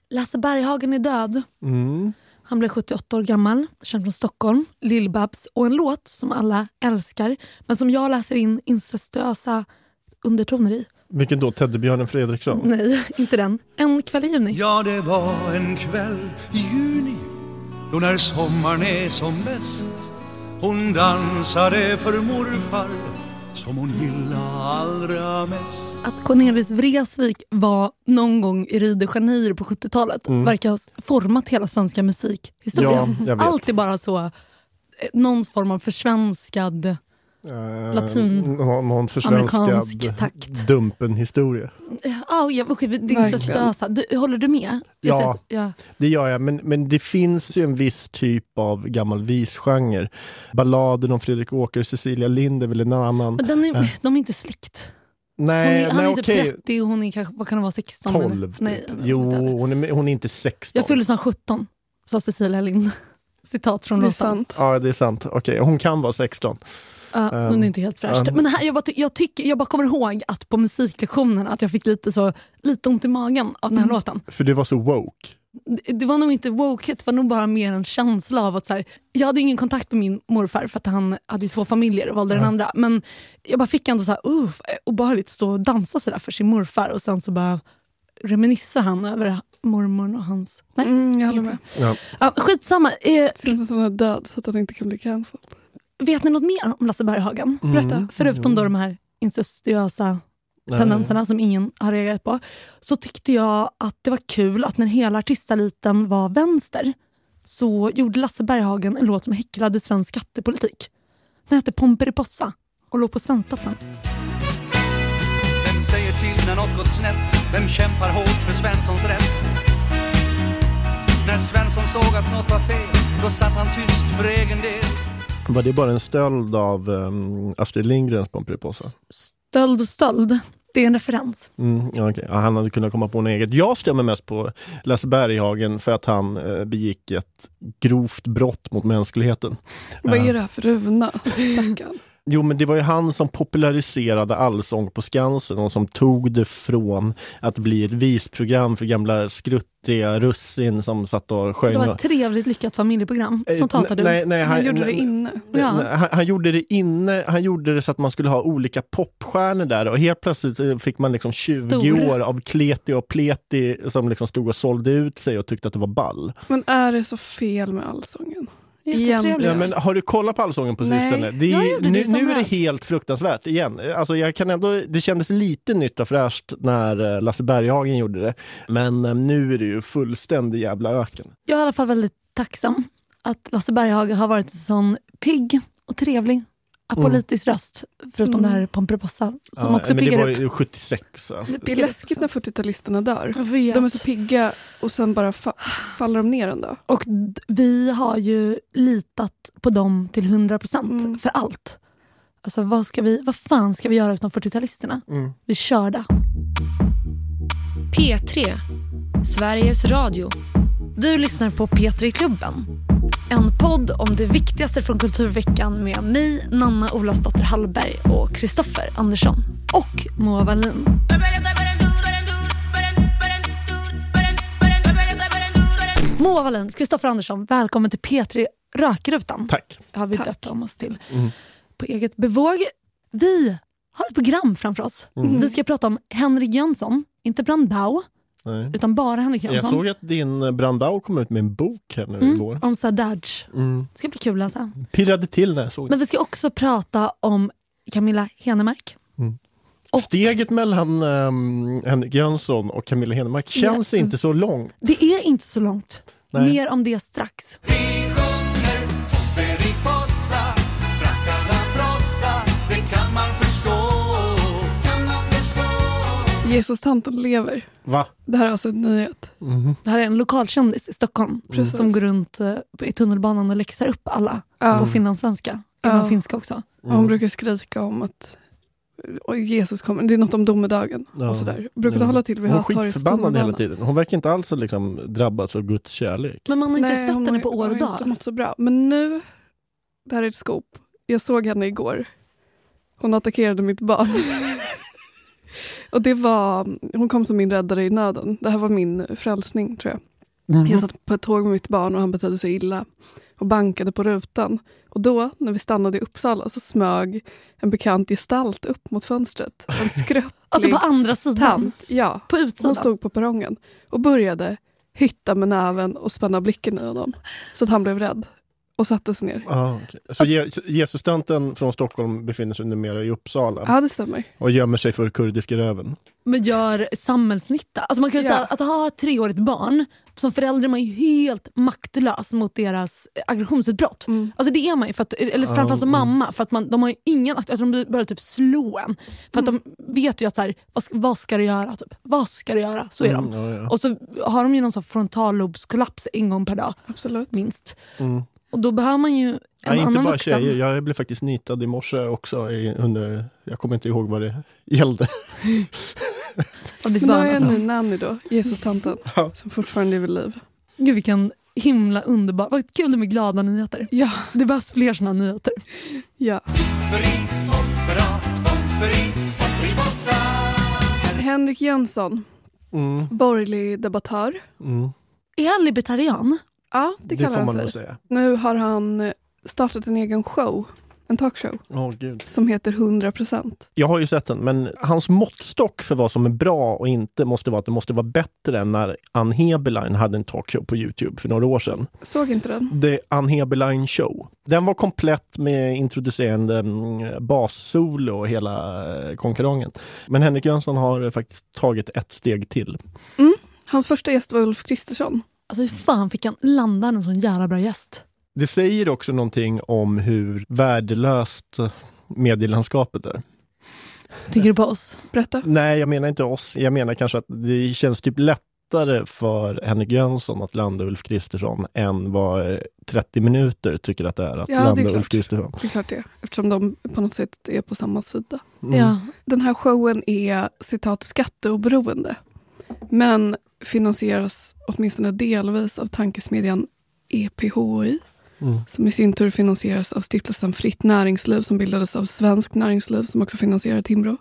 Lasse Berghagen är död. Han blev 78 år gammal, känd från Stockholm, Lill-Babs och en låt som alla älskar men som jag läser in incestuösa undertoner i. Vilken då? Teddybjörnen Fredriksson? Nej, inte den. En kväll i juni. Ja, det var en kväll i juni då när sommaren är som bäst. Hon dansade för morfar som hon gillade allra mest. Att Cornelis Vreeswijk var någon gång i Rio de Janeiro på 70-talet verkar ha format hela svenska musikhistorien. Ja, jag vet. Allt är bara så någon form av försvenskad latin, någon försvenskad amerikansk takt. Dumpen-historia. Ja, okej, det är så stösa. Håller du med? Ja, det gör jag. Men det finns ju en viss typ av gammal visgenre. Balladen om Fredrik Åker och Cecilia Lind är väl en annan. Men de är inte släkt. Nej, han är typ 30 och hon är kanske, vad kan det vara, 16? 12 typ. Nej, jo, hon är inte 16. Jag fyllde som 17, sa Cecilia Lind. Citat från låten. Sant. Ja, det är sant. Okej, hon kan vara 16. Hon är inte helt fräscht. Men här, jag bara kommer ihåg att på musiklektionen att jag fick lite ont i magen av den här låten. För det var så woke. Det var nog inte woke, det var nog bara mer en känsla av att så här, jag hade ingen kontakt med min morfar för att han hade 2 familjer och valde den andra. Men jag bara fick ändå så här, obehagligt stå och dansa så där för sin morfar och sen så bara reminissar han över mormor och hans... Nej, jag håller med. Ja, skitsamma. Syns att han är död så att han inte kan bli cancelled. Vet ni något mer om Lasse Berghagen? Berätta. Förutom då de här incestuösa tendenserna som ingen har reagerat på, så tyckte jag att det var kul att när hela artisteliten var vänster så gjorde Lasse Berghagen en låt som häcklade svensk skattepolitik. Den hette Pomperipossa och låg på Svensktoppen. Vem säger till när något gått snett? Vem kämpar hårt för Svenssons rätt? När Svensson såg att något var fel, då satt han tyst för egen del. Var det bara en stöld av Astrid Lindgrens Pomperipossa? Stöld. Det är en referens. Okay. Ja, han hade kunnat komma på en eget. Jag stämmer mest på Lasse Berghagen för att han begick ett grovt brott mot mänskligheten. Vad är det här för ruvna? Stackarn. Jo, men det var ju han som populariserade Allsång på Skansen och som tog det från att bli ett visprogram för gamla skruttiga russin som satt och sjöng. Det var ett trevligt lyckat familjeprogram som tatade. Nej, han gjorde det inne. Han gjorde det inne. Han gjorde det så att man skulle ha olika popstjärnor där och helt plötsligt fick man liksom 20 år av kleti och pleti som liksom stod och sålde ut sig och tyckte att det var ball. Men är det så fel med Allsången? Ja, men har du kollat på Allsången på sistone? Nu är det helt fruktansvärt igen. Alltså det kändes lite nytt och fräscht när Lasse Berghagen gjorde det. Men nu är det ju fullständig jävla öken. Jag är i alla fall väldigt tacksam att Lasse Berghagen har varit en sån pigg och trevlig apolitisk röst, förutom det här Pomperipossa som också piggar upp. Det var ju 76. Alltså. Det är läskigt när 40-talisterna dör. De är så pigga och sen bara faller de ner en dag. Och vi har ju litat på dem till 100% för allt. Alltså vad fan ska vi göra utan 40-talisterna? Vi körda. P3, Sveriges Radio. Du lyssnar på P3-klubben. En podd om det viktigaste från kulturveckan med mig, Nanna Olasdotter Hallberg och Kristoffer Andersson och Moa Wallin. Moa Wallin, Kristoffer Andersson, välkommen till P3 Rökrutan. Tack. Har vi döpt om oss till på eget bevåg. Vi har ett program framför oss. Vi ska prata om Henrik Jönsson, inte Brandau. Nej. Utan bara Henrik Jönsson. Jag såg att din Brandau kom ut med en bok här nu i vår. Om Sadaj. Det ska bli kul att läsa. Pirrade till när jag såg. Men vi ska också prata om Camilla Henemark. Steget mellan Henrik Jönsson och Camilla Henemark känns inte så långt. Det är inte så långt. Nej. Mer om det strax. Vi sjunger Pomperipossa, frackarna frossa, det kan man förstå. Jesus-tanten lever. Va? Det här är alltså en nyhet. Det här är en lokalkändis i Stockholm som går runt i tunnelbanan och läxar upp alla på finlandssvenska. Inom finska också. Och hon brukar skrika om att Jesus kommer. Det är något om domedagen och sådär. Brukade hålla till vid hon är skitförbannad hela tiden. Hon verkar inte alls liksom drabbas av Guds kärlek. Men man har inte sett henne på år och dag. Hon har inte mått så bra. Men nu, det här är ett scoop. Jag såg henne igår. Hon attackerade mitt barn. Och det var, hon kom som min räddare i nöden. Det här var min frälsning, tror jag. Jag satt på ett tåg med mitt barn och han betedde sig illa och bankade på rutan. Och då, när vi stannade i Uppsala, så smög en bekant gestalt upp mot fönstret. En skröplig alltså på andra sidan? tant. Ja, på utsidan? Hon stod på perrongen och började hytta med näven och spänna blicken i honom. Så att han blev rädd och satte sig ner. Okay. Så Jesus-tanten från Stockholm befinner sig numera i Uppsala? Ja, det stämmer. Och gömmer sig för kurdiska röven? Men gör samhällsnytta. Alltså man kan säga att ha ett 3-årigt barn som förälder, man är ju helt maktlös mot deras aggressionsutbrott. Alltså det är man ju, för att, eller framförallt som mamma, för att de har ju ingen, att de börjar typ slå en. För att de vet ju att så här, vad ska du göra? Typ. Vad ska du göra? Så är de. Och så har de ju någon sån frontallobskollaps en gång per dag. Absolut. Minst. Och då behöver man ju en annan inte bara vuxen. Tjejer, jag blev faktiskt nitad i morse också jag kommer inte ihåg vad det gällde. Men då är en nanny då, Jesus-tanten, som fortfarande är vid liv. Gud, vilken himla underbar. Vad kul med glada nyheter. Ja. Det behövs fler såna nyheter. Ja. Henrik Jönsson, borgerlig debattör. Är han libertarian? Ja, det kallar får man han nog sig. säga. Nu har han startat en egen show, en talkshow, Gud. som heter 100%. Jag har ju sett den, men hans måttstock för vad som är bra och inte måste vara att det måste vara bättre än när Ann Heberlein hade en talkshow på YouTube för några år sedan. Såg inte den? The Ann Heberlein Show. Den var komplett med introducerande bassolo och hela konkarongen. Men Henrik Jönsson har faktiskt tagit ett steg till. Hans första gäst var Ulf Kristersson. Alltså hur fan fick han landa en sån jävla bra gäst? Det säger också någonting om hur värdelöst medielandskapet är. Tänker du på oss? Berätta. Nej, jag menar inte oss. Jag menar kanske att det känns typ lättare för Henrik Jönsson att landa Ulf Kristersson än vad 30 minuter tycker att det är att landa Ulf Kristersson. Det är klart det, eftersom de på något sätt är på samma sida. Ja. Den här showen är, citat, skatteoberoende, men finansieras åtminstone delvis av tankesmedjan EPHI, som i sin tur finansieras av stiftelsen Fritt Näringsliv, som bildades av Svensk Näringsliv, som också finansierar Timbro.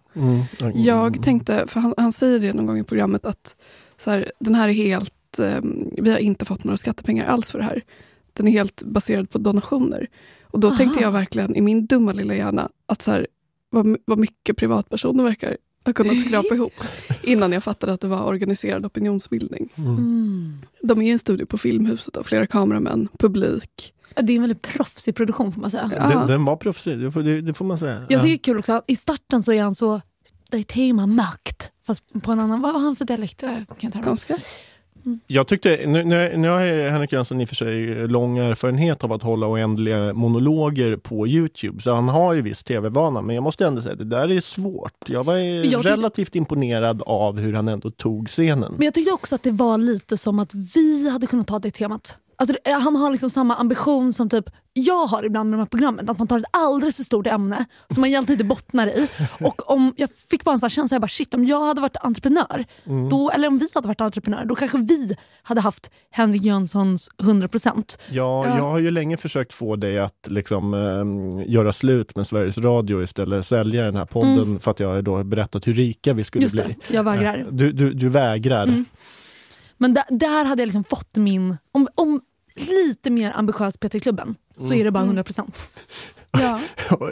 Jag tänkte, för han säger det någon gång i programmet, att så här, den här är helt, vi har inte fått några skattepengar alls för det här. Den är helt baserad på donationer. Och då tänkte jag verkligen i min dumma lilla hjärna att så här, vad mycket privatpersoner verkar ha kunnat skrapa ihop innan jag fattade att det var organiserad opinionsbildning. De är ju en studio på Filmhuset och flera kameramän, publik. Det är en väldigt proffsig produktion, får man säga. Den var proffsig, det får man säga. Jag tycker det är kul också att i starten så är han så, det är tema makt, fast på en annan, vad var han för dialekt? Ganska. Jag tyckte, nu har Henrik Jönsson i och för sig lång erfarenhet av att hålla oändliga monologer på YouTube, så han har ju viss tv-vana, men jag måste ändå säga att det där är svårt. Jag var relativt imponerad av hur han ändå tog scenen. Men jag tyckte också att det var lite som att vi hade kunnat ta det temat. Alltså, han har liksom samma ambition som typ jag har ibland med de här programmen, att man tar ett alldeles för stort ämne som man egentligen inte bottnar i. Och om jag fick bara en sån här känsla, jag bara shit, om jag hade varit entreprenör då, eller om vi hade varit entreprenör, då kanske vi hade haft Henrik Jönssons 100%. Ja, jag har ju länge försökt få dig att liksom göra slut med Sveriges Radio och istället sälja den här podden för att jag då har berättat hur rika vi skulle bli. Jag vägrar. Du vägrar. Men där hade jag liksom fått min, om lite mer ambitiös Petriklubben, så är det bara 100%. Ja.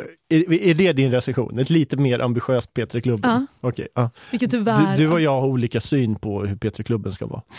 Är det din recension? Ett lite mer ambitiöst Petriklubben? Ja. Okej, ja. Vilket tyvärr... Du och jag har olika syn på hur Petriklubben ska vara.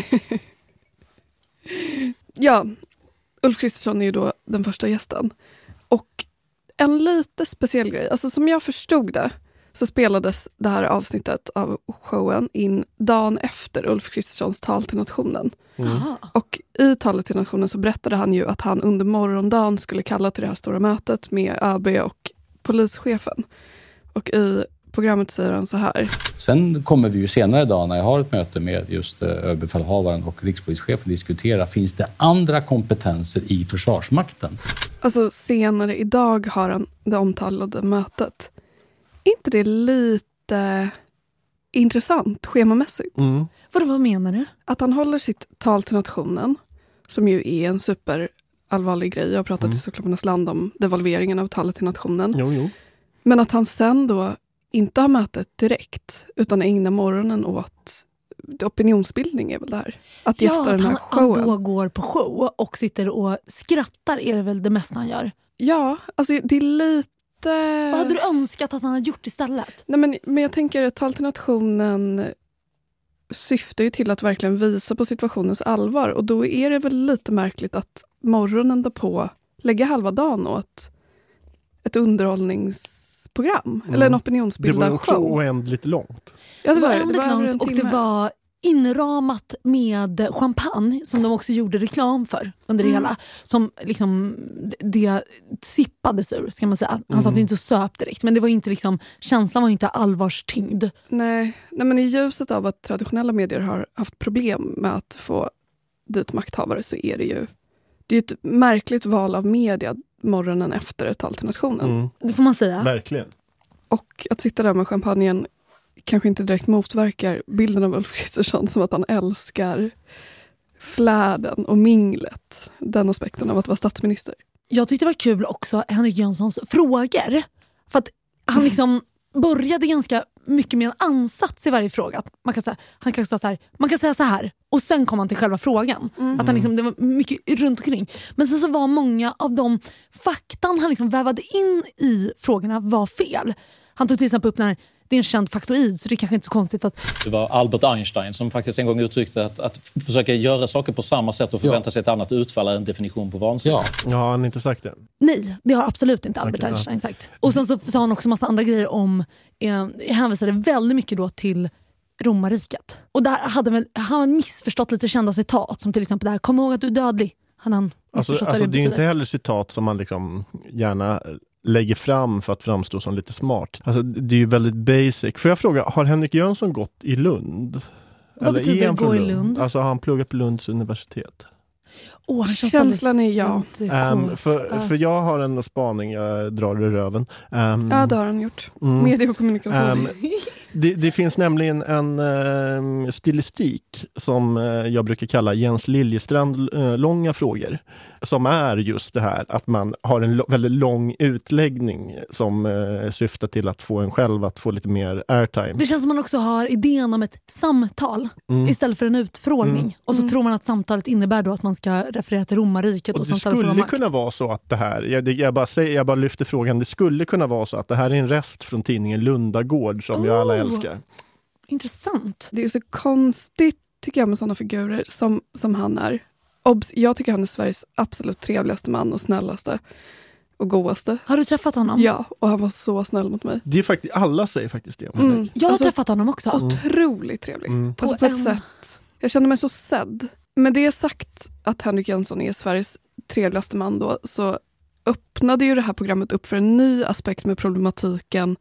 Ja, Ulf Kristersson är ju då den första gästen. Och en lite speciell grej, alltså som jag förstod det, så spelades det här avsnittet av showen in dagen efter Ulf Kristerssons tal till nationen. Och i talet till nationen så berättade han ju att han under morgondagen skulle kalla till det här stora mötet med ÖB och polischefen. Och i programmet säger han så här. Sen kommer vi ju senare idag, när jag har ett möte med just överbefälhavaren och rikspolischefen, diskutera, finns det andra kompetenser i Försvarsmakten? Alltså senare idag har han det omtalade mötet. Inte det lite intressant schemamässigt? Vad menar du? Att han håller sitt tal till nationen, som ju är en superallvarlig grej. Jag har pratat i Socklapparnas land om devalveringen av talet till nationen. Jo. Men att han sen då inte ha mötet direkt utan ägna morgonen åt opinionsbildning är väl det här. Att gästa den här showen. Han då går på show och sitter och skrattar är det väl det mesta han gör? Ja, alltså det är lite... Vad hade du önskat att han hade gjort istället? Nej, men jag tänker att Tal till nationen syftar ju till att verkligen visa på situationens allvar. Och då är det väl lite märkligt att morgonen därpå lägga halva dagen åt ett underhållningsprogram. Eller en opinionsbildande show. Det var också oändligt långt. Ja, det var oändligt långt och det var inramat med champagne som de också gjorde reklam för under det hela. Som liksom, det sippades ur, ska man säga. Han satt inte och söp direkt, men det var inte liksom, känslan var inte allvarstyngd. Nej, men i ljuset av att traditionella medier har haft problem med att få dit makthavare så är det är ett märkligt val av media morgonen efter ett Tal till nationen. Det får man säga. Verkligen. Och att sitta där med champagnen kanske inte direkt motverkar bilden av Ulf Kristersson som att han älskar flärden och minglet. Den aspekten av att vara statsminister. Jag tyckte det var kul också Henrik Jönssons frågor. För att han liksom började ganska mycket med en ansats i varje fråga. Man kan säga så här och sen kom han till själva frågan. Att han liksom, det var mycket runt omkring. Men sen så var många av de faktan han liksom vävade in i frågorna var fel. Han tog till exempel upp när det är en känd faktoid, så det är kanske inte så konstigt att... Det var Albert Einstein som faktiskt en gång uttryckte att försöka göra saker på samma sätt och förvänta sig ett annat utfall är en definition på vansinne. Ja, han har inte sagt det. Nej, det har absolut inte Albert Einstein sagt. Och sen så sa han också massa andra grejer om... hänvisade väldigt mycket då till romarriket. Och där hade han missförstått lite kända citat, som till exempel det här, kom ihåg att du är dödlig. Alltså det är inte heller citat som man liksom gärna lägger fram för att framstå som lite smart. Alltså det är ju väldigt basic. Får jag fråga, har Henrik Jönsson gått i Lund? Vad betyder det gå i Lund? Alltså har han pluggat på Lunds universitet? Känslan är ja. För jag har en spaning, jag drar i röven. Ja, det har han gjort. Media och kommunikation. Det finns nämligen en stilistik som jag brukar kalla Jens Liljestrand långa frågor. Som är just det här att man har en väldigt lång utläggning som syftar till att få en själv att få lite mer airtime. Det känns som man också har idén om ett samtal istället för en utfrågning. Och så tror man att samtalet innebär då att man ska referera till romarriket. Och det skulle kunna vara så att det här, jag bara lyfter frågan, det skulle kunna vara så att det här är en rest från tidningen Lundagård som jag alla älskar. Intressant. Det är så konstigt tycker jag med sådana figurer som han är. Jag tycker han är Sveriges absolut trevligaste man och snällaste och godaste. Har du träffat honom? Ja, och han var så snäll mot mig. Det är faktiskt, alla säger faktiskt det. Jag har träffat honom också. Otroligt trevlig. Alltså på ett sätt. Jag känner mig så sedd. Med det sagt att Henrik Jönsson är Sveriges trevligaste man då, så öppnade ju det här programmet upp för en ny aspekt med problematiken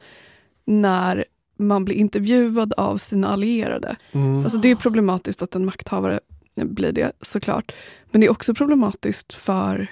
när man blir intervjuad av sina allierade. Alltså det är problematiskt att en makthavare blir det såklart. Men det är också problematiskt för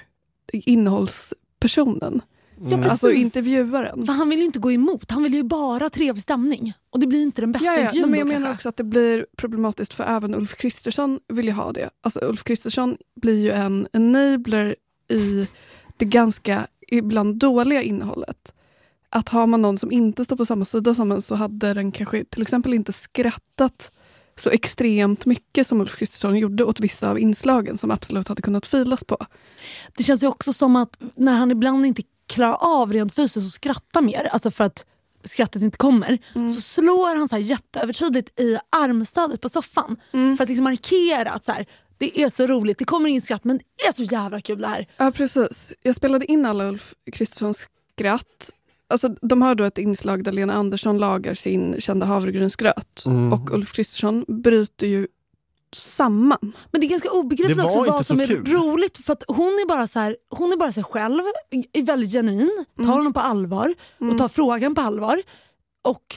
innehållspersonen. Alltså intervjuaren. För han vill ju inte gå emot. Han vill ju bara trevlig stämning. Och det blir inte den bästa intervjun. Men jag menar också att det blir problematiskt för även Ulf Kristersson vill ju ha det. Alltså Ulf Kristersson blir ju en enabler i det ganska ibland dåliga innehållet. Att har man någon som inte står på samma sida som en så hade den kanske till exempel inte skrattat så extremt mycket som Ulf Kristersson gjorde åt vissa av inslagen som absolut hade kunnat filas på. Det känns ju också som att när han ibland inte klarar av rent fysiskt att skratta mer, alltså för att skrattet inte kommer, så slår han så här jätteövertydligt i armstödet på soffan för att liksom markera att så här, det är så roligt, det kommer in skratt men det är så jävla kul det här. Ja precis, jag spelade in alla Ulf Kristerssons skratt. Alltså, de har då ett inslag där Lena Andersson lagar sin kända havregrynsgröt och Ulf Kristersson bryter ju samman. Men det är ganska obegripligt också vad som är roligt för att hon är bara sig själv, är väldigt genuin, tar honom på allvar och tar frågan på allvar och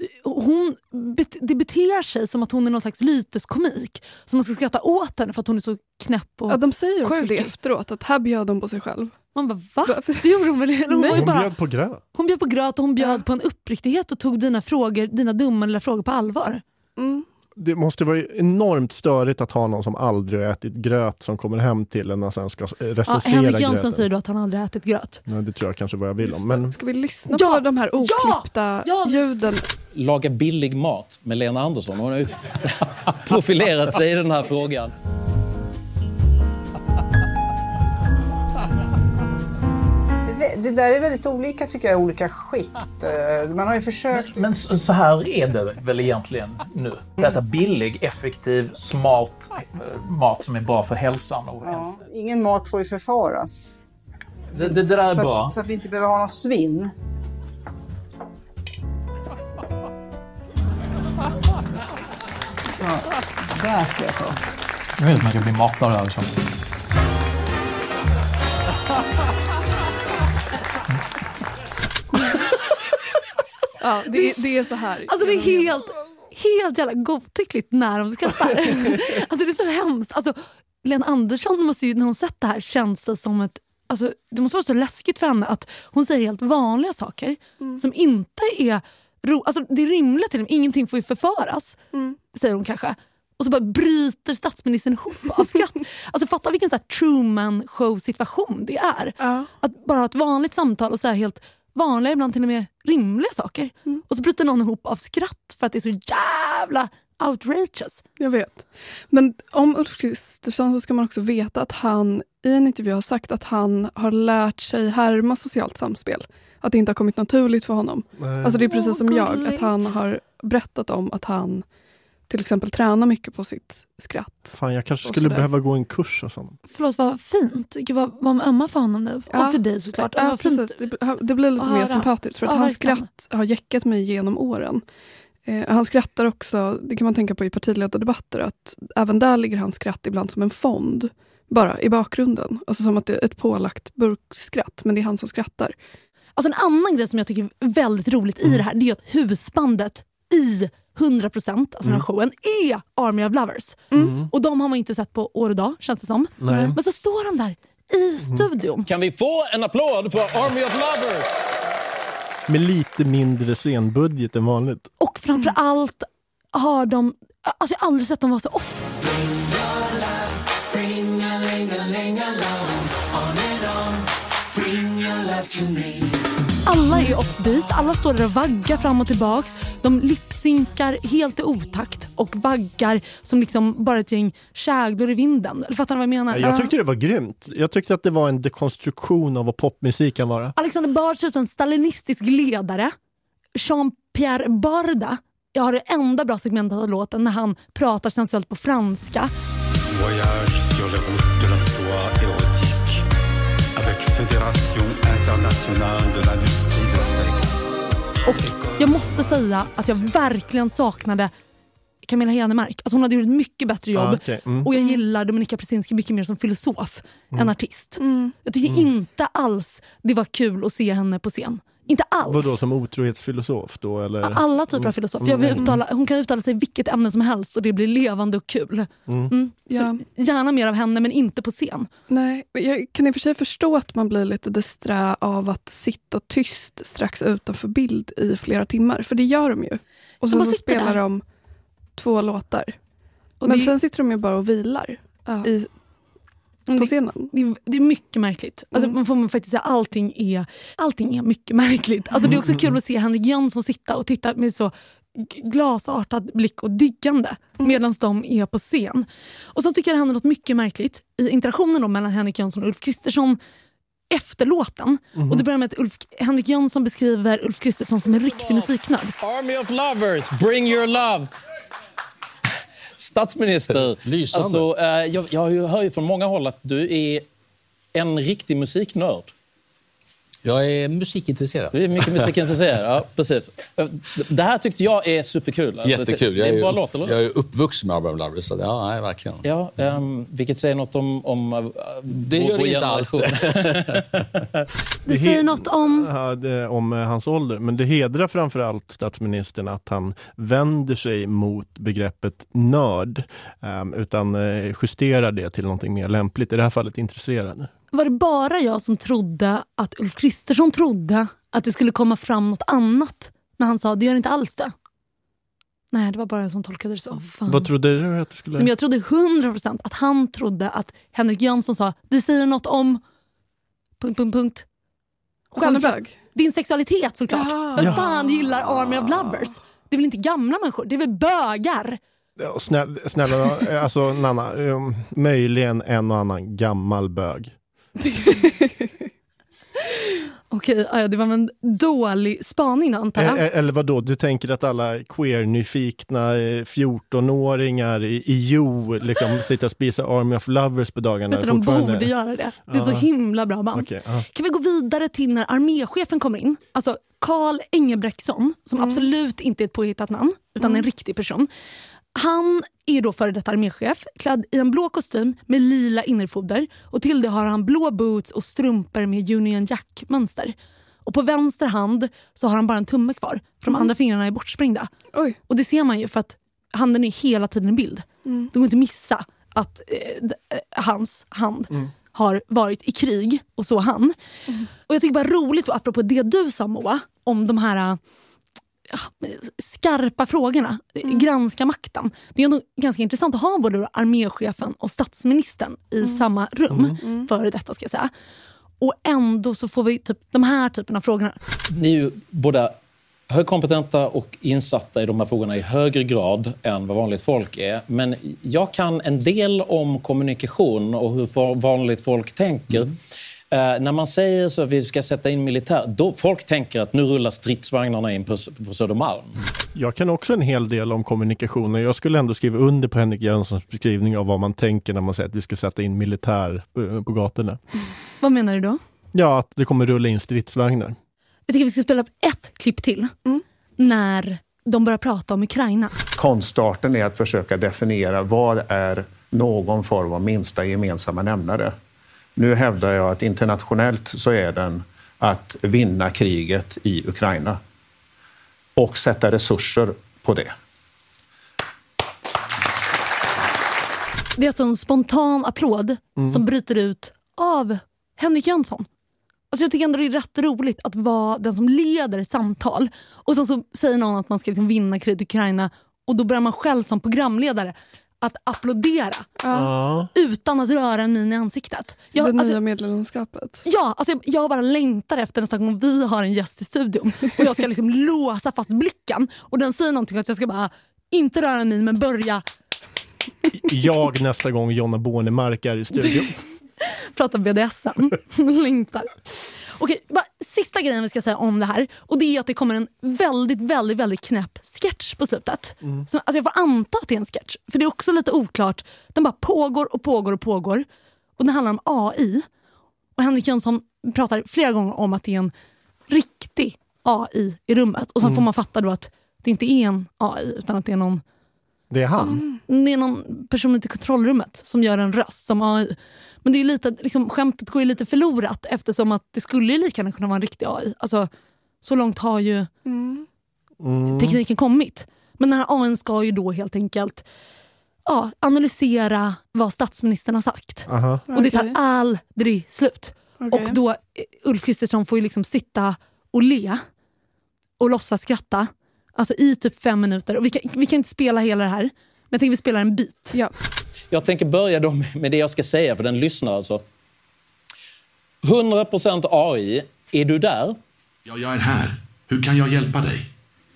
det beter sig som att hon är någon slags lyteskomik som man ska skratta åt henne för att hon är så knäpp och ja, de säger också det efteråt att här bjöd de på sig själv. Man bara, va? Det gjorde hon väl? Hon bjöd på gröt. Hon bjöd på gröt och hon bjöd på en uppriktighet och tog dina dumma lilla frågor på allvar. Det måste vara enormt störigt att ha någon som aldrig har ätit gröt som kommer hem till en och sen ska recensera Henrik Jönsson gröten. säger då att han aldrig har ätit gröt. Ja, det tror jag kanske vad jag vill om. Men... Ska vi lyssna på de här oklippta ljuden? Laga billig mat med Lena Andersson. Hon har ju profilerat sig i den här frågan. Det där är väldigt olika tycker jag, olika skikt. Man har ju försökt... Men så här är det väl egentligen nu. Detta billig, effektiv, smart mat som är bra för hälsan. Och ingen mat får ju förfaras. Det där är bra. Så att vi inte behöver ha någon svinn. Så, där ska jag ta. Jag vet att man kan bli matad här. Liksom. Ja, det är så här. Alltså det är helt jävla godtyckligt när de skrattar. Alltså det är så hemskt. Alltså Lena Andersson måste ju, när hon sett det här, känns det som ett... Alltså, det måste vara så läskigt för henne att hon säger helt vanliga saker som inte är... Alltså det är rimligt till dem. Ingenting får ju förföras, säger hon kanske. Och så bara bryter statsministern ihop av skratt. Alltså fatta vilken så här Truman-show-situation det är. Att bara ha ett vanligt samtal och så här helt vanliga, ibland till och med rimliga saker. Och så bryter någon ihop av skratt för att det är så jävla outrageous. Jag vet. Men om Ulf Kristersson så ska man också veta att han i en intervju har sagt att han har lärt sig härma socialt samspel. Att det inte har kommit naturligt för honom. Alltså det är precis som jag. Att han har berättat om att han till exempel tränar mycket på sitt skratt. Fan, jag kanske skulle behöva gå en kurs och sånt. Förlåt, vad fint. Gud, vad ömma för honom nu. Och för dig såklart. Ja, precis. Det blir lite mer sympatiskt. För att hans skratt har jäckat mig genom åren. Han skrattar också, det kan man tänka på i partiledardebatter, att även där ligger hans skratt ibland som en fond. Bara i bakgrunden. Alltså som att det är ett pålagt burkskratt. Men det är han som skrattar. Alltså en annan grej som jag tycker är väldigt roligt i det här, det är ju att huvudbandet i 100%, alltså den här showen, är Army of Lovers. Och de har man inte sett på år och dag, känns det som. Nej. Men så står de där i studion. Kan vi få en applåd för Army of Lovers? Med lite mindre scenbudget än vanligt. Och framförallt har de... Alltså jag har aldrig sett dem vara så off. Alla är offbeat, alla står där och vaggar fram och tillbaks. De lipsynkar helt i otakt och vaggar som liksom bara ett gäng käglor i vinden. Eller fattar du vad jag menar? Jag tyckte det var grymt. Jag tyckte att det var en dekonstruktion av vad popmusik kan vara. Alexander Bard ser ut som en stalinistisk ledare. Jean-Pierre Barda. Jag har det enda bra segmentet av låten när han pratar sensuellt på franska. Voyage sur les routes de la soie érotique avec Fédération Internationale de l'Industrie de Sexe. Och jag måste säga att jag verkligen saknade Camilla Henemark. Alltså hon hade gjort ett mycket bättre jobb. Och jag gillar Dominika Presinski mycket mer som filosof än artist. Jag tycker inte alls det var kul att se henne på scen. Inte alls. Vadå, som otrohetsfilosof då? Eller? Alla typer av filosof. Hon kan uttala sig i vilket ämne som helst och det blir levande och kul. Så gärna mer av henne, men inte på scen. Nej, jag kan i och för sig förstå att man blir lite disträ av att sitta tyst strax utanför bild i flera timmar. För det gör de ju. Och så spelar de 2 låtar. Och men sen sitter de ju bara och vilar på scenen. Det är mycket märkligt. Alltså man får faktiskt säga allting är mycket märkligt. Alltså det är också kul att se Henrik Jönsson sitta och titta med så glasartad blick och diggande medan de är på scen. Och så tycker jag det händer något mycket märkligt i interaktionen då mellan Henrik Jönsson och Ulf Kristersson efter låten. Och det börjar med att Henrik Jönsson beskriver Ulf Kristersson som en riktig musiknörd. Army of Lovers, bring your love. Statsminister, alltså, jag hör ju från många håll att du är en riktig musiknörd. Jag är musikintresserad. Du är mycket musikintresserad, ja precis. Det här tyckte jag är superkul. Alltså, jättekul. Det är en bra låt, eller? Jag är uppvuxen med Army of Lovers, så ja, nej, verkligen. Ja, vilket säger något om det gör det inte alls det. Det säger något om... Ja, om hans ålder. Men det hedrar framförallt statsministern att han vänder sig mot begreppet nörd utan justerar det till någonting mer lämpligt. I det här fallet intresserad. Var det bara jag som trodde att Ulf Kristersson trodde att det skulle komma fram något annat när han sa det gör inte alls det? Nej, det var bara jag som tolkade det så. Fan. Vad trodde du att det skulle... Men jag trodde 100% att han trodde att Henrik Jönsson sa, det säger något om... ... Självklart. Din sexualitet såklart. Vem fan gillar Army of Lovers? Det är väl inte gamla människor, det är väl bögar. Ja, snälla, alltså Nanna, möjligen en och annan gammal bög. Okej, det var en dålig spaning då, antar jag. Eller vadå, du tänker att alla queer-nyfikna 14-åringar i Jo liksom sitter och spisar Army of Lovers på dagarna? De borde göra det. Det är så himla bra band. Okay, Kan vi gå vidare till när arméchefen kommer in? Alltså Karl Engelbrektsson, som absolut inte är ett påhittat namn, utan en riktig person. Han är då före detta arméchef, klädd i en blå kostym med lila innerfoder, och till det har han blå boots och strumpor med Union Jack-mönster. Och på vänster hand så har han bara en tumme kvar, för de andra fingrarna är bortsprängda. Oj. Och det ser man ju för att handen är hela tiden i bild. Det går inte missa att hans hand har varit i krig, och så han. Och jag tycker bara roligt, och apropå det du sa, Moa, om de här skarpa frågorna, granska makten. Det är ändå ganska intressant att ha både arméchefen och statsministern i samma rum för detta, ska jag säga. Och ändå så får vi typ de här typen av frågorna. Ni är ju båda högkompetenta och insatta i de här frågorna i högre grad än vad vanligt folk är. Men jag kan en del om kommunikation och hur vanligt folk tänker. När man säger så att vi ska sätta in militär, då folk tänker att nu rullar stridsvagnarna in på Södermalm. Jag kan också en hel del om kommunikationer. Jag skulle ändå skriva under på Henrik Jönssons beskrivning av vad man tänker när man säger att vi ska sätta in militär på gatorna. Vad menar du då? Ja, att det kommer rulla in stridsvagnar. Jag tycker vi ska spela upp ett klipp till när de börjar prata om Ukraina. Konstarten är att försöka definiera vad är någon form av minsta gemensamma nämnare. Nu hävdar jag att internationellt så är den att vinna kriget i Ukraina och sätta resurser på det. Det är alltså en spontan applåd som bryter ut av Henrik Jönsson. Alltså jag tycker ändå det är rätt roligt att vara den som leder ett samtal, och sen så säger någon att man ska liksom vinna kriget i Ukraina, och då börjar man själv som programledare att applådera utan att röra en min i ansiktet. Det nya medlemskapet. Ja, alltså jag bara längtar efter nästa gång vi har en gäst i studion och jag ska liksom låsa fast blicken och den säger någonting att jag ska bara inte röra en min men börja. Jag nästa gång Jonna Bornemark är i studion. Prata BDSM. Längtar. Okej, sista grejen vi ska säga om det här, och det är att det kommer en väldigt, väldigt, väldigt knäpp sketch på slutet. Så, alltså jag får anta att det är en sketch, för det är också lite oklart. Den bara pågår och pågår och pågår, och den handlar om AI. Och Henrik Jönsson pratar flera gånger om att det är en riktig AI i rummet, och så får man fatta då att det inte är en AI utan att det är någon. Det är han. Det är någon person i kontrollrummet som gör en röst som AI. Men det är lite, liksom, skämtet går ju lite förlorat, eftersom att det skulle ju lika gärna kunna vara en riktig AI. Alltså, så långt har ju tekniken kommit. Men den här AI ska ju då helt enkelt analysera vad statsministern har sagt. Och det tar aldrig slut. Och då Ulf Kristersson får ju liksom sitta och le och låtsas skratta. Alltså i typ 5 minuter. Och vi kan inte spela hela det här, men jag tänker vi spelar en bit. Ja. Jag tänker börja då med det jag ska säga, för den lyssnar alltså. 100% AI, är du där? Ja, jag är här. Hur kan jag hjälpa dig?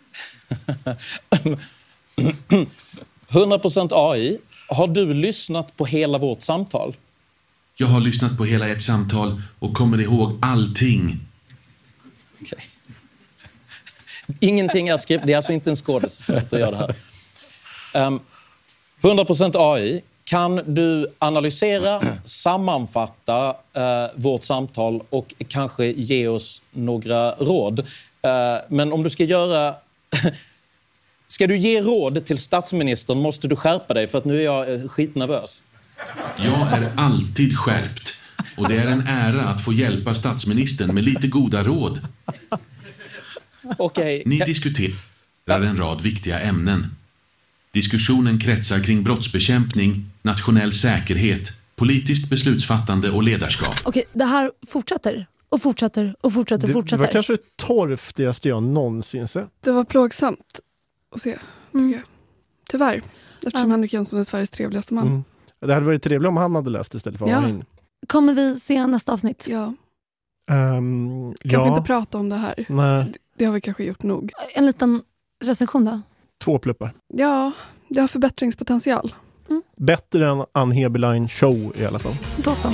100% AI, har du lyssnat på hela vårt samtal? Jag har lyssnat på hela ert samtal och kommer ihåg allting. Okej. Ingenting är skrivet, det är alltså inte en skådespelare att göra det här. 100% AI, kan du analysera, sammanfatta vårt samtal och kanske ge oss några råd? Men om du ska göra... Ska du ge råd till statsministern måste du skärpa dig, för att nu är jag skitnervös. Jag är alltid skärpt, och det är en ära att få hjälpa statsministern med lite goda råd. Okay. Ni diskuterar en rad viktiga ämnen. Diskussionen kretsar kring brottsbekämpning, nationell säkerhet, politiskt beslutsfattande och ledarskap. Okej, det här fortsätter och fortsätter och fortsätter och fortsätter. Det var kanske det torftigaste jag någonsin sett. Det var plågsamt att se. Tyvärr. Eftersom Henrik Jönsson är Sveriges trevligaste man. Det hade varit trevligt om han hade läst istället för Arin. Kommer vi se nästa avsnitt? Ja. Kan vi inte prata om det här? Nej. Det har vi kanske gjort nog. En liten recension då? 2 pluppar. Ja, det har förbättringspotential. Bättre än Ann Heberlein show i alla fall. Då så.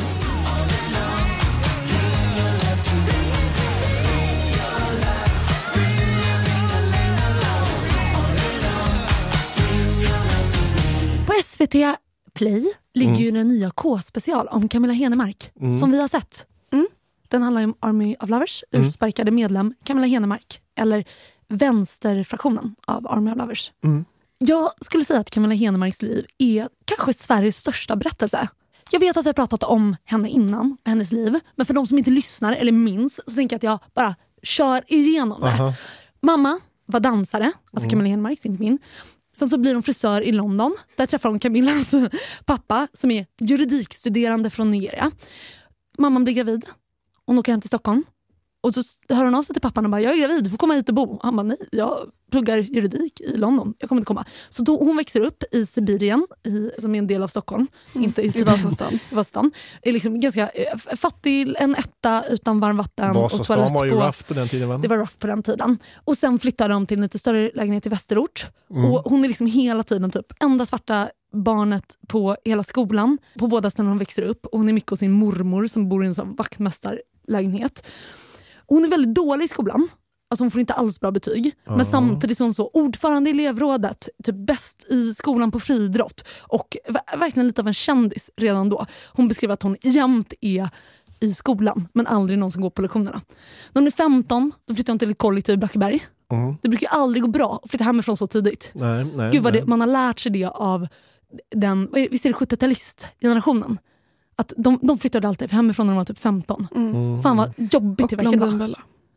På SVT Play ligger ju den nya K-special om Camilla Henemark som vi har sett. Den handlar om Army of Lovers, ursparkade medlem Camilla Henemark, eller vänsterfraktionen av Army of Lovers. Jag skulle säga att Camilla Henemarks liv är kanske Sveriges största berättelse. Jag vet att vi har pratat om henne innan, hennes liv, men för de som inte lyssnar eller minns så tänker jag att jag bara kör igenom det. Mamma var dansare, alltså Camilla Henemark, inte min. Sen så blir hon frisör i London. Där träffar hon Camillas pappa som är juridikstuderande från Nigeria. Mamman blir gravid. Hon åker hem till Stockholm. Och så hör hon av sig till pappan och bara, jag är gravid, du får komma hit och bo. Han bara, nej, jag pluggar juridik i London. Jag kommer inte komma. Så då, hon växer upp i Sibirien, som är en del av Stockholm. Inte i Vasastan. Är liksom ganska fattig, en etta utan varmvatten. Vasastan och var ju rough på den tiden, va? Det var rough på den tiden. Och sen flyttade de till en lite större lägenhet i Västerort. Och hon är liksom hela tiden typ enda svarta barnet på hela skolan. På båda ställen hon växer upp. Och hon är mycket hos sin mormor som bor i en sån vaktmästarlägenhet. Hon är väldigt dålig i skolan. Alltså hon får inte alls bra betyg. Men samtidigt är hon så ordförande i elevrådet. Typ bäst i skolan på friidrott. Och verkligen lite av en kändis redan då. Hon beskriver att hon jämt är i skolan. Men aldrig någon som går på lektionerna. När hon är 15, då flyttar hon till ett kollektiv i Blackeberg. Det brukar ju aldrig gå bra att flytta hemifrån så tidigt. Nej, Gud vad man har lärt sig det av den, visst är det 70-talist-generationen? Att de flyttade alltid hemifrån när de var typ 15. Fan vad jobbigt det verkar vara.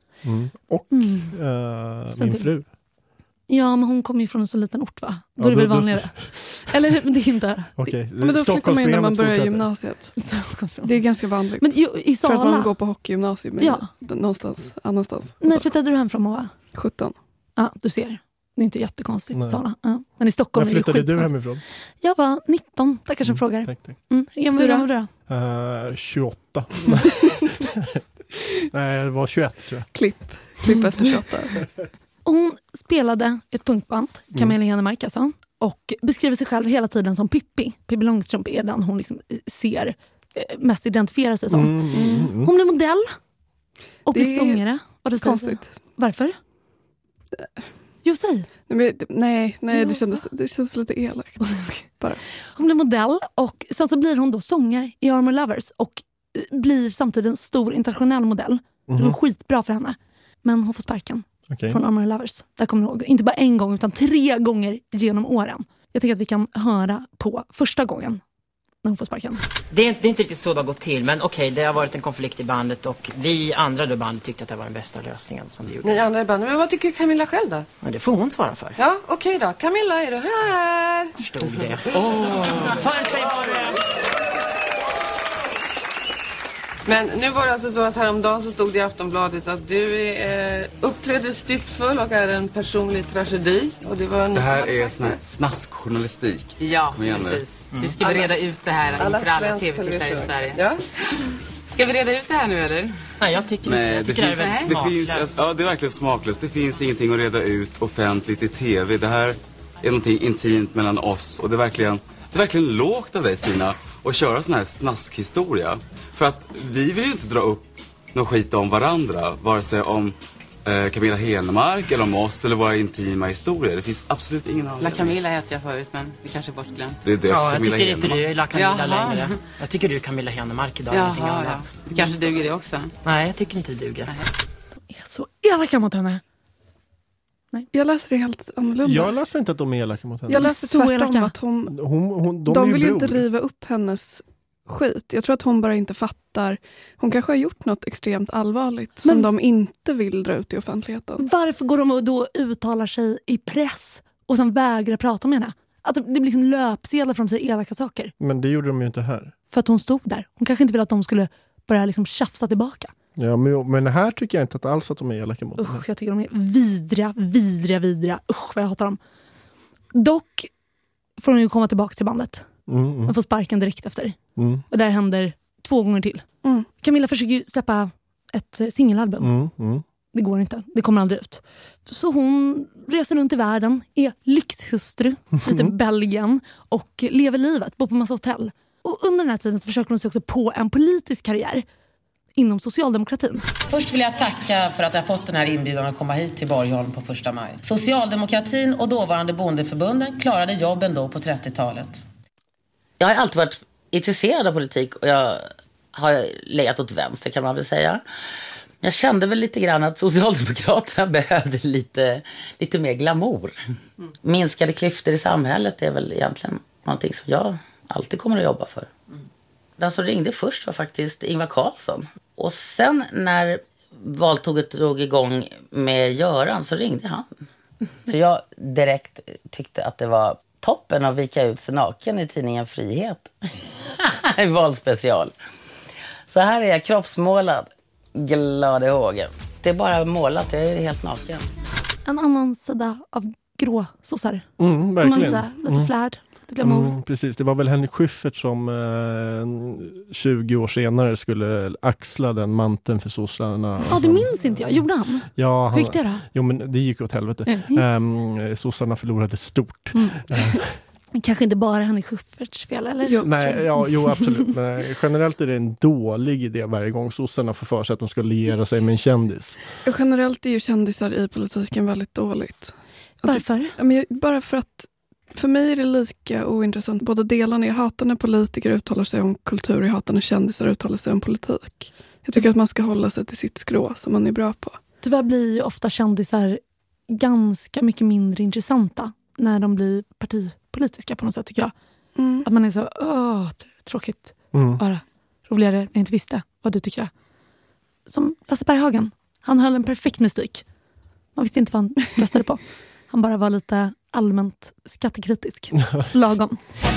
Och min fru. Ja, men hon kommer ju från en så liten ort, va? Då är det väl vanligare. Eller det är inte. Okej. Men då flyttar man in när man börjar gymnasiet. Det är ganska vanligt. Men i Sala. För att man går på hockeygymnasium någonstans annanstans. När flyttade du hem från, Moa? 17. Ja, du ser. Det är inte jättekonstigt i Sala. Ja. Men i Stockholm är det skitkonstigt. När flyttade du hemifrån? Jag var 19, där kanske frågar. Tack. Hur var du då? 28. Nej, det var 21 tror jag. Klipp efter 28. Hon spelade ett punkband, Camilla Henemark alltså, och beskriver sig själv hela tiden som Pippi. Pippi Långstrump är den hon liksom ser, mest identifierar sig som. Hon blev modell och blir sångare. Vad det konstigt. Varför? Jo, säg. Nej, det känns lite elakt. Bara. Hon blir modell och sen så blir hon då sångare i Army of Lovers och blir samtidigt en stor internationell modell. Det går skitbra för henne. Men hon får sparken från Army of Lovers. Där kommer hon ihåg. Inte bara en gång utan 3 gånger genom åren. Jag tänker att vi kan höra på första gången när hon får sparken. Det är inte riktigt så det har gått till, men okej, det har varit en konflikt i bandet och vi andra i bandet tyckte att det var den bästa lösningen som vi gjorde. Ni andra i bandet, men vad tycker Camilla själv då? Men det får hon svara för. Ja, okej då. Camilla, är du här? Förstod det. Fan, säg vad du är. Men nu var det alltså så att häromdagen så stod det i Aftonbladet att du uppträder styckfull och är en personlig tragedi. Och det här är sån här snaskjournalistik. Ja, precis. Nu ska vi reda ut det här inför alla tv-tittare i Sverige. Ja. Ska vi reda ut det här nu, eller? Nej, jag tycker det är väldigt smaklöst. Ja, det är verkligen smaklöst. Det finns ingenting att reda ut offentligt i tv. Det här är någonting intimt mellan oss. Och det är verkligen lågt av dig, Stina, att köra sån här snaskhistoria. För att vi vill ju inte dra upp någon skit om varandra. Vare sig om Camilla Henemark eller om oss eller våra intima historier. Det finns absolut ingen anledning. La Camilla heter jag förut, men det kanske är bortglömt. Det är det, ja, Camilla jag tycker inte du är La Camilla Jaha. längre. Jag tycker du är Camilla Henemark idag. Jaha, ja. Det kanske duger det också. Nej, jag tycker inte det duger. De är så elaka mot henne. Nej. Jag läser det helt annorlunda. Jag läser inte att de är elaka mot henne. Jag läser tvärtom att de vill ju inte riva upp hennes skit. Jag tror att hon bara inte fattar. Hon kanske har gjort något extremt allvarligt som de inte vill dra ut i offentligheten. Varför går de och då uttalar sig i press och sen vägrar prata med henne? Att det blir liksom löpsedlar från sig elaka saker. Men det gjorde de ju inte här. För att hon stod där. Hon kanske inte ville att de skulle börja liksom tjafsa tillbaka. Ja, men här tycker jag inte alls att de är elaka mot henne. Jag tycker de är vidriga. Usch, vad jag hatar dem. Dock får hon ju komma tillbaka till bandet. Hon får sparken direkt efter. Och det här händer 2 gånger till. Camilla försöker ju släppa ett singelalbum. Det går inte, det kommer aldrig ut. Så hon reser runt i världen, är lyxhustru, lite Belgien, och lever livet, bor på massa hotell. Och under den här tiden så försöker hon sig också på en politisk karriär inom socialdemokratin. Först vill jag tacka för att jag fått den här inbjudan att komma hit till Borgholm på 1 maj. Socialdemokratin och dåvarande bondeförbunden klarade jobben då på 30-talet. Jag har alltid varit intresserad av politik och jag har legat åt vänster, kan man väl säga. Jag kände väl lite grann att Socialdemokraterna behövde lite mer glamour. Minskade klyftor i samhället är väl egentligen någonting som jag alltid kommer att jobba för. Den som ringde först var faktiskt Ingvar Carlsson. Och sen när valtåget drog igång med Göran så ringde han. Så jag direkt tyckte att det var toppen att vika ut sig naken i tidningen Frihet. I valspecial. Så här är jag kroppsmålad. Glad i hågen. Det är bara målat, jag är helt naken. En annan sida av grå sossar. Verkligen. Lite flärd, lite glamour. Precis, det var väl Henrik Schyffert som 20 år senare skulle axla den manteln för sossarna. Ja, det minns inte jag. Gjorde han? Ja, hur gick det då? Jo, men det gick åt helvete. Sossarna förlorade stort. Kanske inte bara Henrik Schyfferts fel, eller? Nej, jo, absolut. Men generellt är det en dålig idé varje gång sossarna får för sig att de ska liera sig med en kändis. Generellt är ju kändisar i politiken väldigt dåligt. Varför? Bara för att för mig är det lika ointressant. Båda delarna. Jag hatar när politiker uttalar sig om kultur. Jag hatar när kändisar uttalar sig om politik. Jag tycker att man ska hålla sig till sitt skrå som man är bra på. Tyvärr blir ju ofta kändisar ganska mycket mindre intressanta när de blir partipolitiska på något sätt, tycker jag. Att man är så, tråkigt. Bara roligare när jag inte visste vad du tycker. Som Lasse Berghagen. Han höll en perfekt mystik. Man visste inte vad han röstade på. Han bara var lite allmänt skattekritisk. Lagom.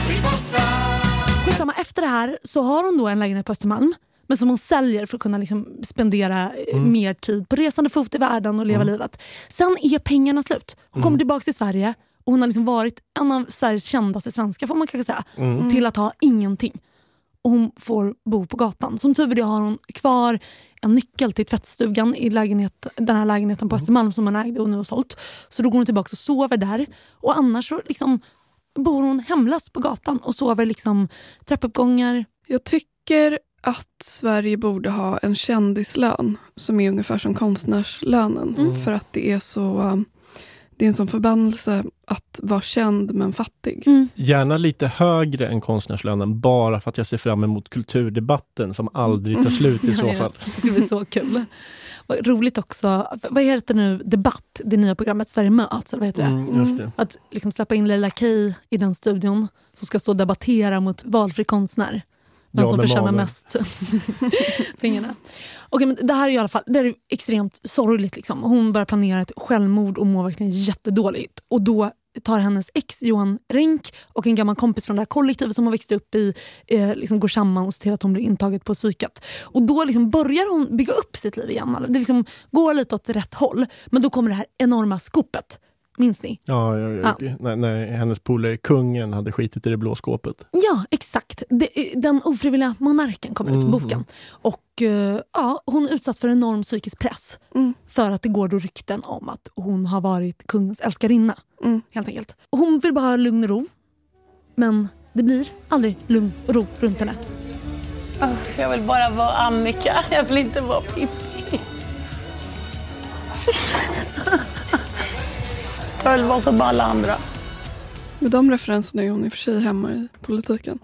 Skitsamma, efter det här så har hon då en lägenhet på Östermalm. Men som hon säljer för att kunna liksom spendera mer tid på resande fot i världen och leva livet. Sen är pengarna slut. Hon kommer tillbaka till Sverige. Och hon har liksom varit en av Sveriges kändaste svenskar, får man kanske säga. Till att ha ingenting. Och hon får bo på gatan. Som tur är det har hon kvar en nyckel till tvättstugan i den här lägenheten på Östermalm som hon ägde och nu har sålt. Så då går hon tillbaka och sover där. Och annars så liksom bor hon hemlös på gatan och sover liksom trappuppgångar. Jag tycker att Sverige borde ha en kändislön som är ungefär som konstnärslönen. För att det är så... Det är en sån förbannelse att vara känd men fattig. Gärna lite högre än konstnärslönen bara för att jag ser fram emot kulturdebatten som aldrig tar slut i så fall. Det blir så kul. Vad roligt också. Vad heter nu Debatt, det nya programmet Sverige möts, eller vad heter det? Just det. Att liksom släppa in Leila Kay i den studion som ska stå och debattera mot valfri konstnär. Den som förtjänar mest fingrarna. Okej, men det här är i alla fall, det är extremt sorgligt liksom. Hon börjar planera ett självmord och mår verkligen jättedåligt. Och då tar hennes ex Johan Renck och en gammal kompis från det här kollektivet som har växt upp i liksom går samman och ser till att hon blir intaget på psyket. Och då liksom börjar hon bygga upp sitt liv igen. Det liksom går lite åt rätt håll. Men då kommer det här enorma skopet. Minns ni? Ja. När hennes polare kungen hade skitit i det blå skåpet. Ja, exakt. Den ofrivilliga monarken kommer ut i boken. Och hon är utsatt för enorm psykisk press. För att det går då rykten om att hon har varit kungens älskarinna. Helt enkelt. Och hon vill bara ha lugn och ro. Men det blir aldrig lugn och ro runt henne. Jag vill bara vara Annika. Jag vill inte vara Pippi. Jag vill vara som alla andra. Med de referenserna är hon i och för sig hemma i politiken.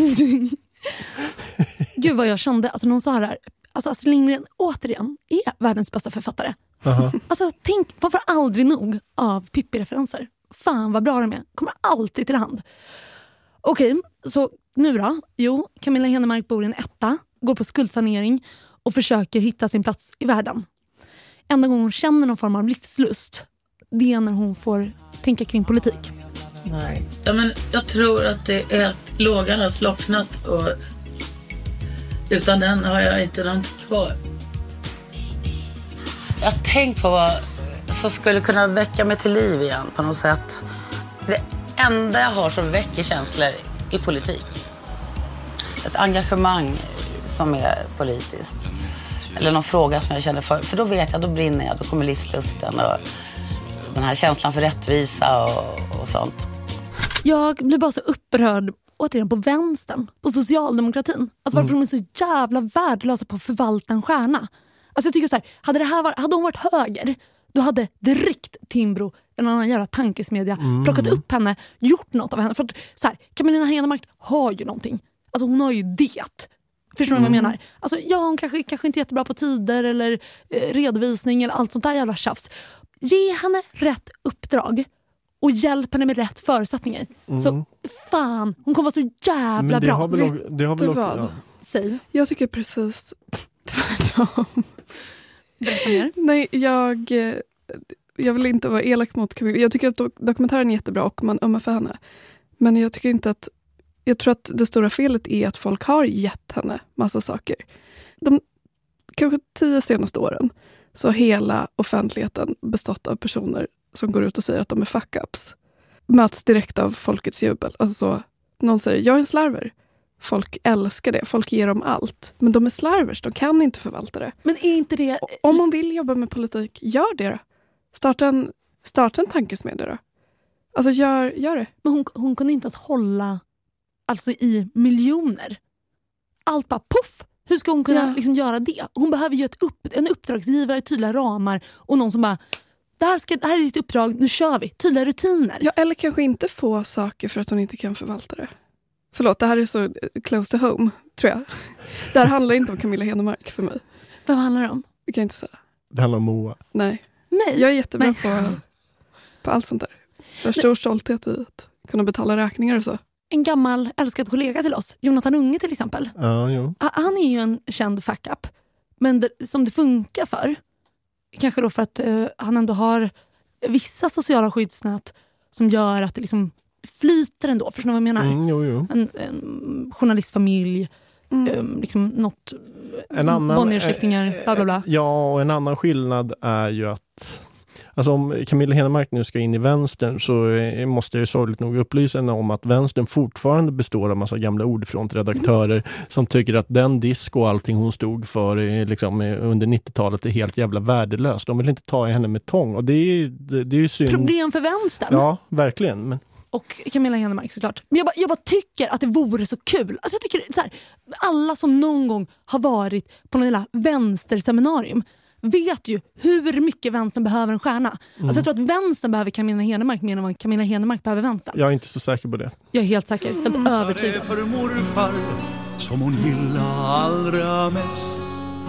Gud vad jag kände, alltså när hon sa det här. Alltså Astrid Lindgren återigen är världens bästa författare. Alltså tänk, man får aldrig nog av Pippi-referenser. Fan vad bra de är, kommer alltid till hand. Okej, så nu då? Jo, Camilla Henemark bor i en etta, går på skuldsanering och försöker hitta sin plats i världen. Enda gången hon känner någon form av livslust, det är när hon får tänka kring politik. Nej. Ja, men jag tror att det är att lågan har slocknat och utan den har jag inte något kvar. Jag har tänkt på vad som skulle kunna väcka mig till liv igen på något sätt. enda jag har som väcker känslor är politik. Ett engagemang som är politiskt. Eller någon fråga som jag känner för då vet jag, då brinner jag, då kommer livslusten och den här känslan för rättvisa och sånt. Jag blir bara så upprörd återigen på vänstern, på socialdemokratin. Alltså varför de är så jävla värdelösa på att förvalta en stjärna. Alltså jag tycker så här, hade hon varit höger, då hade direkt Timbro, en annan jävla tankesmedja, plockat upp henne, gjort något av henne. För att, så här, Camilla Henemark har ju någonting. Alltså hon har ju det. Förstår du vad jag menar? Alltså hon kanske inte är jättebra på tider eller redovisning eller allt sånt där jävla tjafs. Ge henne rätt uppdrag och hjälp henne med rätt förutsättningar. Så fan, hon kommer vara så jävla bra. Det har väl också. Säg. Jag tycker precis tvärtom. Nej, jag vill inte vara elak mot Camilla. Jag tycker att dokumentären är jättebra och man ömmar för henne. Men jag tycker inte att... Jag tror att det stora felet är att folk har gett henne massa saker. De kanske 10 senaste åren så har hela offentligheten bestått av personer som går ut och säger att de är fuck-ups. Möts direkt av folkets jubel. Alltså så, någon säger, jag är en slarver. Folk älskar det. Folk ger dem allt. Men de är slarvers. De kan inte förvalta det. Men är inte det... Om hon vill jobba med politik, gör det då. Starta en tankesmedja då. Alltså gör det. Men hon kunde inte ens hålla alltså i miljoner. Allt bara puff. Hur ska hon kunna liksom göra det? Hon behöver ju en uppdragsgivare, tydliga ramar och någon som bara, det här är ditt uppdrag, nu kör vi. Tydliga rutiner. Ja, eller kanske inte få saker för att hon inte kan förvalta det. Förlåt, det här är så close to home, tror jag. Det här handlar inte om Camilla Henemark för mig. Vad handlar det om? Det kan jag inte säga. Det handlar om Moa. Nej. Jag är jättebra på allt sånt där. Jag har stor stolthet i att kunna betala räkningar och så. En gammal älskad kollega till oss, Jonathan Unge till exempel. Ja, jo. Han är ju en känd fuck-up. Men som det funkar för, kanske då för att han ändå har vissa sociala skyddsnät som gör att det liksom flyter ändå. Förstår du vad jag menar? Jo. En journalistfamilj, liksom något Bonnier-släktingar, bla bla bla. Ja, och en annan skillnad är ju att alltså om Camilla Henemark nu ska in i vänstern så måste jag ju sorgligt nog upplysa henne om att vänstern fortfarande består av massa gamla ordfrontredaktörer som tycker att den disk och allting hon stod för liksom, under 90-talet är helt jävla värdelöst. De vill inte ta i henne med tång och det är ju synd. Problem för vänstern. Ja, verkligen. Men... Och Camilla Henemark såklart. Men jag bara tycker att det vore så kul. Alltså jag tycker så här, alla som någon gång har varit på någon lilla vänsterseminarium vet ju hur mycket vänstern behöver en stjärna. Alltså jag tror att vänstern behöver Camilla Henemark mer än vad Camilla Henemark behöver vänstern. Jag är inte så säker på det. Jag är helt säker, helt övertygad. För morfar som hon gillar allra mest.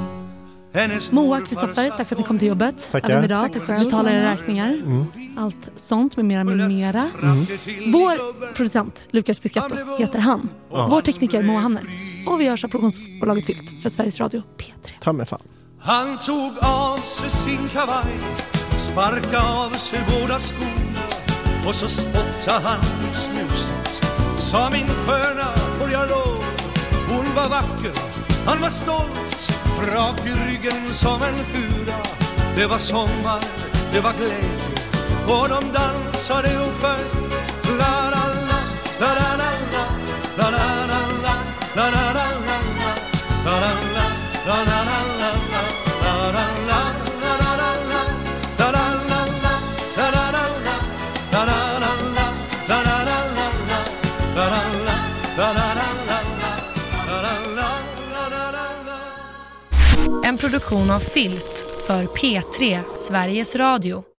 Moa, Kristoffer, tack för att ni kom till jobbet. Tackar. Även idag, tack för att ni betalar era räkningar. Allt sånt med mera. Vår producent, Lukas Piscatto, heter han. Vår tekniker, Moa Hamner. Och vi görs av produktionsbolaget Filt för Sveriges Radio P3. Ta med fan. Han tog av sig sin kavaj, sparkade av sig båda skorna och så spottade han ut snuset. Sa min sköna, får jag lov? Hon var vacker, han var stolt, rak i ryggen som en fura. Det var sommar, det var glädje och de dansade och sjöng. La la la, la la la la, la la la la, la la la la, la la la, la la la la. En produktion av Filt för P3 Sveriges Radio.